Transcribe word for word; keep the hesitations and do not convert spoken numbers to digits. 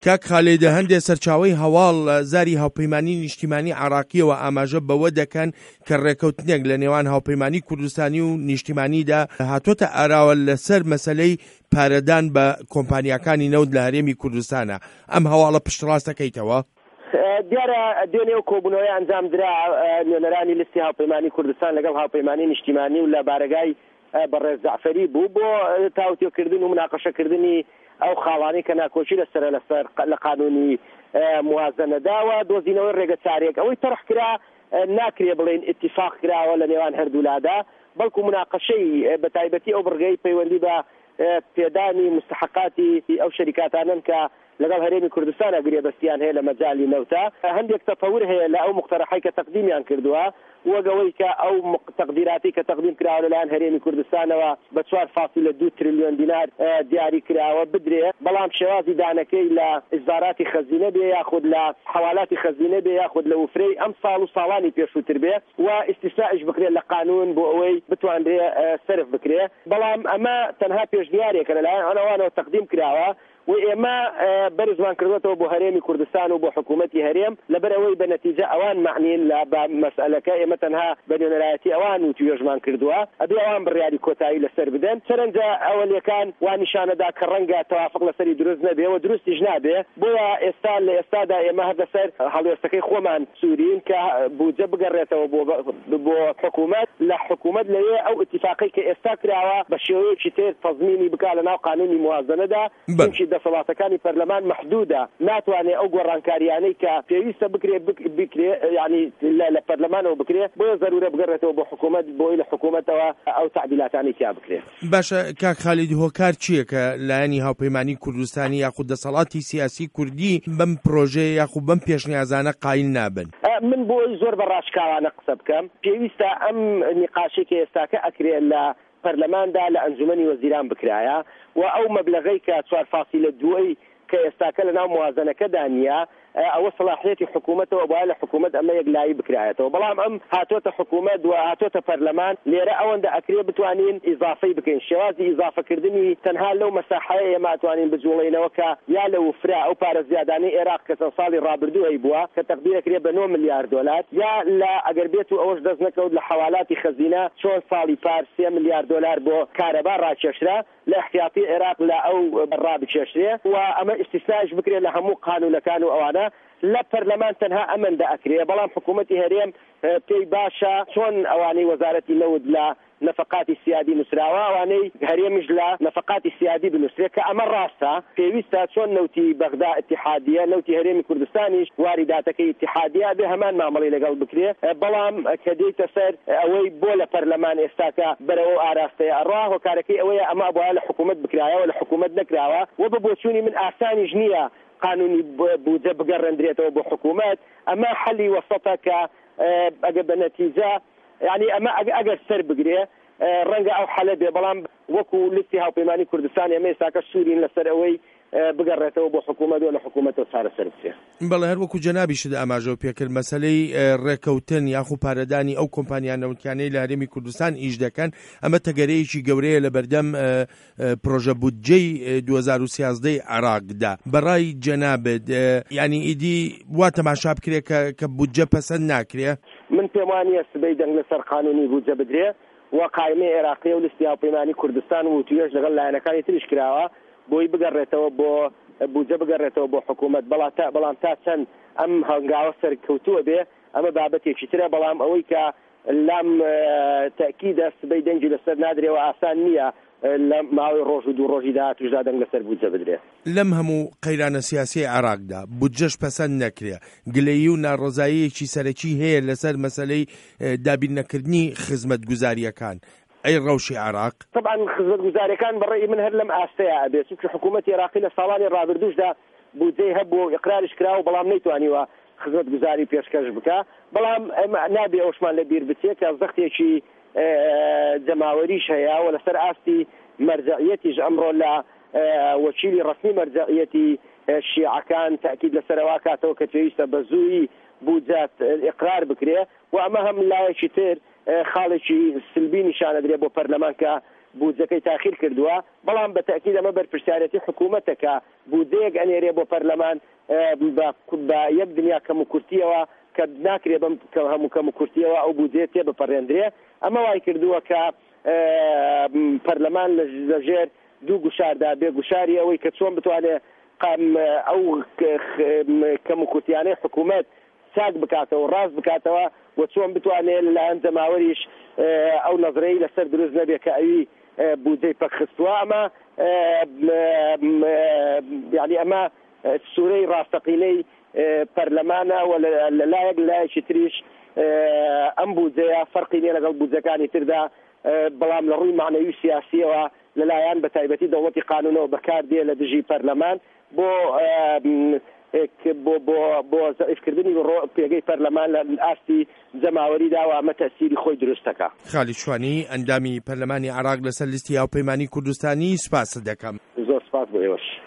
کاک خالێدە هەندێک سەرچاوەی هەواڵ زاری هاوپەیمانی نیشتیمانی عراقیەوە ئاماژە بەوە دەکەن کە ڕێکەوتنێک لە نێوان هاوپەیمانی کوردستانی و نیشتیمانیدا هاتوۆتە ئاراوە لەسەر مەسەلەی پارەدان بە کۆمپانیاکانی نەوت لە هەرێمی کوردستانە. ئەم هەواڵە پشتڕاستەکەیتەوە؟ دیارە دوێنێ کۆبوونەوەی ئەنجام درا نوێنەرانی لیستی هاوپەیمانی کوردستان لەگەڵ هاوپەیمانی نیشتیمانی و لە بارگای بەڕێز جەعفەری بوو بۆ تاوتێکردن و مناقەشەکردنی ئەو خاڵانی کە ناکۆچی لەسەر لەسەر لە قانونی موازنەداوە دۆزینەوەی ڕێگە چارێک ئەوەی تەرخ کرا ناکرێ بڵێن اتفاق کراوە لە نێوان هەردوولادا، بەڵکو مناقەشەی بە تایبەتی ئەو بڕگەی پەیوەندی بە پێدانی مستحقاتی ئەو شەریکاتانن کە لەگەڵ هەرێمی کوردستان ئەگرێ بەستیان هەیە لە مەجای نەوتە هەندێک تەفەور هەیە لە ئەو مقتەرحەی کە تەقدیمیان کردووە وەگەوەی کە ئەو تەقدیراتی کە تەقدیم کراوە لەلایەن هەرێمی کوردستانەوە بە چوار فاصلە دوو تریلیۆن دینار دیاری کراوە بدرێ، بەڵام شێوازی دانەکەی لە ئیزداراتی خەزینە بێ یاخود لە حوالاتی خەزینە بێ یاخود لە وفرەی ئەم ساڵ و ساڵانی پێشووتر بێ و ئیستیسنائش بکرێت لە قانون بۆ ئەوەی بتوانرێ سەرف بکرێ، بەڵام ئەمە تەنها پێشنیارێکە لەلایەن ئەوانەوە تەقدیم کراوە و ئێمە بەرزمان کردوێتەوە بۆ هەرێمی کوردستان و بۆ حکوومەتی هەرێم لەبەرەوەی بە نەتیجە ئەوان معنین لە مەسئلەکە ئێمە تەنها بە نوێنەرایەتی ئەوان و توێژمان کردووە ئەبێ ئەوان بڕیاری کۆتایی لەسەر بدەن. سەرنجە ئەوەلیەکان وا نیشانەدا کە ڕەنگە تەوافق لەسەری دروست نەبێ و دروستیش نابێ، بۆیە ئێستا لە ئێستادا ئێمە هەر لەسەر هەڵوێستەکەی خۆمان سوورین کە بودجە بگەڕێتەوە بۆ حکوومەت لە حکوومەت لەوێ ئەو اتفاقی کە ئێستا کراوە بە شێوەیەکی تر تەزمینی بکات لەناو قانونی موازنەدا دەسەڵاتەکانی پەرلەمان محدودە، ناتوانێت ئەو گۆڕانکاریانەی کە پێویستە بکرێ بکرێ ینی لە پەرلەمانەوە بکرێ بۆیە ضرورە بگەڕێتەوە بۆ حکوومەت بۆی لە حکوومەتەوە ئەو تعدیلاتانی تیا بکرێ. باشە کاک خالیدی هۆکار چییە کە لایەنی هاوپەیمانی کوردستانی یاخود دەسەڵاتی سیاسی کوردی بەم پرۆژێ یاخود بەم پێشنیازانە قایل نابن؟ من بۆی زۆر بە ڕاشکاوانە قسە بکەم، پێویستە ئەم نیقاشێکی ئێستاکە ئەکرێ لە پەرلەماندا لە ئەنجومەنی وەزیران بکرایە و ئەو مەبلەغەی کە چوار فاصلە دووەی کە ئێستاکە لەناو موازنەکەدا نییە ئەوە صلاحیەتی حکوومەتەوە بۆ لە حکوومەت ئەمە یەکلایی بکرایەتەوە، بەڵام ئەم هاتۆتە حکوومەت و هاتۆتە پەرلەمان لێرە ئەوەندە ئەکرێ بتوانین ئیزافەی بکەین، شێوازی ئیزافەکردنی تەنها لەو مەساحەیە ئێمە ئەتوانین بجوڵێنەوە کە یا لە وفرا ئەو پارە زیادانەی عێراق کە چەند ساڵی ڕابردوو هەیبووە کە تەقدیرەکرێ بە نۆ ملیار دۆلار، یا لە ئەگەر بێت و ئەوەش دەست نەکەوت لە حەوالاتی خەزینە چۆن ساڵی پار سێ ملیار دۆلار بۆ کارەبا ڕاکێشرا لە احتیاطی عێراق لە ئەو ڕابکێشرێ و ئەمە ئیستیسناش بکرێت لە هەموو قانونەکان و ئەوانە لە پەرلەمان تەنها ئەمەندە ئەکرێ، بەڵام حکوومەتی هەرێم پێی باشە چۆن ئەوانەی وەزارەتی نەوت لە نەفقاتی سیادی نووسراوە ئەوانەی هەرێمیش لە نەفقاتی سیادی بنووسرێت کە ئەمە ڕاستە، پێویستە چۆن نەوتی بەغدا اتحادیە نەوتی هەرێمی کوردستانیش واریداتەکەی اتحادیە بێ هەمان مامەڵی لەگەڵ بکرێ، بەڵام کە دێتە سەر ئەوەی بۆ لە پەرلەمان ئێستاکە بەرەوە ئاراستەیە ئەڕوا هۆکارەکەی ئەوەیە ئەمە بۆە لە حکوومەت بکرایەوە لە حکوومەت نەکراوە و بە بۆچوونی من ئاسانیش نییە قانونی بودجە بگەڕێندرێتەوە بۆ حکوومەت، ئەمە حەلی وەسەتە کە ئەگە بە نەتیجە ینی ئەمە ئەگەر سەر بگرێ ڕەنگە ئەو حەلە بێ، بەڵام وەکو لیستی هاوپەیمانی کوردستان ئێمە ئێستاکە سوورین لەسەر ئەوەی بگەڕێتەوە بۆ حکوومەت و لە حکوومەتەوە چارەسەر بچێ. بەڵێ هەر وەکو جەنابیشت ئاماژە پێکرد مەسەلەی ڕێکەوتن یاخود پارەدانی ئەو کۆمپانیان نەوتیانەی لە هەرێمی کوردستان ئیش دەکەن ئەمە تەگەرەیەکی گەورەیە لە بەردەم پرۆژە بودجەی دوو هەزار و سیازدەی عێراقدا. بەڕای جەنابێت ینی ئیدی وا تەماشا بکرێ کە بودجە پەسەند ناکرێ؟ من پێم وانییە سبەی دەنگ لەسەر قانونی بودجە بدرێ و قایمەی عێراقی و لیستی هاوپەیمانی کوردستان و توێژ لەگەڵ لایەنەکانی تریش کراوە بۆی بگەڕێتەوە بۆ بودجە بگەڕێتەوە بۆ حکوومەت، بەڵام تا چەند ئەم هەنگاوە سەرکەوتووە بێ ئەمە بابەتێکی ترە، بەڵام ئەوەی کە لام تەکیدە سبەی دەنگی لەسەر نادرێەوە ئاسان نییە لە ماوەی ڕۆژ و دوو ڕۆژی داهاتوشدا دەنگ لەسەر بودجە بدرێ. لەم هەموو قەیرانە سیاسی عێراقدا بودجەش پەسەند نەکرێ، گلەیی و ناڕۆزاییەکی سەرەکی هەیە لەسەر مەسەلەی دابینەکردنی خزمەتگوزاریەکان. ئەی ڕەوشی عێراق طبعا خزمەتگوزاریەکان بەڕێی من هەر لەم ئاستەیە ئەبێت چونکە حکوومەتی عێراقی لە ساڵانی ڕابردووشدا بودجەی هەبوو ئیقراریش کراوە بەڵام نەیتوانیوە خزمەتگوزاری پێشکەش بکە، بەڵام نابێ ئەوشمان لە بیر بچێت کە زەختێکی جەماوەریش هەیە و لەسەر ئاستی مەرجعیەتیش ئەمڕۆ لە وەکیلی ڕەسمی مەرجعیەتی شیعەکان تاکید لەسەرەوە کاتەوە کە پێویستە بە زووی بودجە ئیقرار بکرێ و ئەمە هەم لایەکی تر خاڵێکی سلبی نیشانەدرێ بۆ پەرلەمان کە بودجەکەی تاخیر کردووە بەڵام بە تاکید ئەمە بەرپرسیارەتی حکوومەتەکە بودجەیەک ئەنێرێ بۆ پەرلەمان بە یەک دنیا کەم و کورتیەوە کە ناکرێ بەم هەموو کەم و کورتیەوە ئەو بودجێ تێ بپەڕێندرێ ئەمە وای کردووە کە پەرلەمان لەژێر دوو گوشاردا بێ گوشاری ئەوەی کە چۆن بتوانێت ئەو کەم و کورتیانەی حکوومەت چاک بکاتەوە ڕاست بکاتەوە و چۆن بتوانێت لەلایەن جەماوەریش ئەو نەزرەی لەسەر دروست نەبێ کە ئەوی بودجەی پەخستووە ئەمە یعنی ئەمە سوورەی ڕاستەقینەی پەرلەمانە و لەلایەک لایەکی تریش ئەم بودجەیە فەرقی نییە لەگەڵ بودجەکانی تردا بەڵام لە ڕووی معنەوی سیاسیەوە لەلایەن بە تایبەتی دەوڵەتی قانونەوە بەکاردێ لە دژی پەرلەمان بۆ بۆ بۆ بۆ زەعیفکردنی پێگەی پەرلەمان لە ئاستی جەماوەریدا و ئەمە تەسیری خۆی دروستەکە. خالید شوانی ئەندامی پەرلەمانی عێراق لەسەر لیستی هاوپەیمانی کوردستانی سوپاس دەکەم. زۆر سوپاس بۆ ئێوەش.